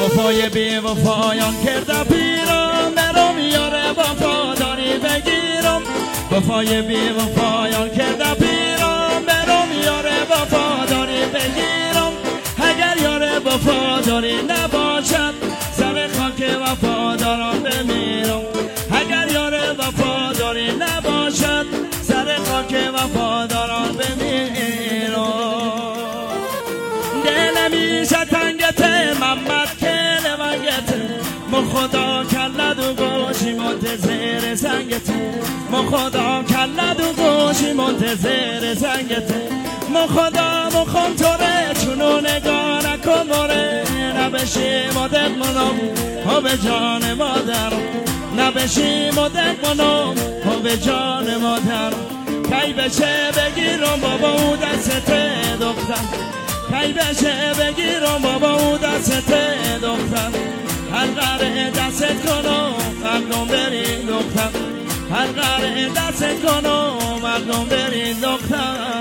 وفای بی وفایان کرده پیرم، برم یار وفاداری بگیرم. وفای بی وفایان کرده پیرم، برم یار وفاداری بگیرم. اگر یار وفاداری نباشد سر خاک وفاداران بمیرم. اگر یار وفاداری نباشد سر خاک وفاداران بمیرم. دل میشه تنگت محمد کل وگت، ما خدا کلد و گوشی منتظر سنگت. ما خدا کلد و گوشی منتظر سنگت. ما خدا مخون توره چونو نگاه نکن موره، نبشی مدد منم ها به جان مادر. نبشی مدد منم ها به جان مادر. کی بشه بگیرم بابا او دست دختر، کی بشه بگیرم بابا او دست دختر. هر قره دست کنم مردم برین دختر، هر قره دست کنم مردم برین دختر.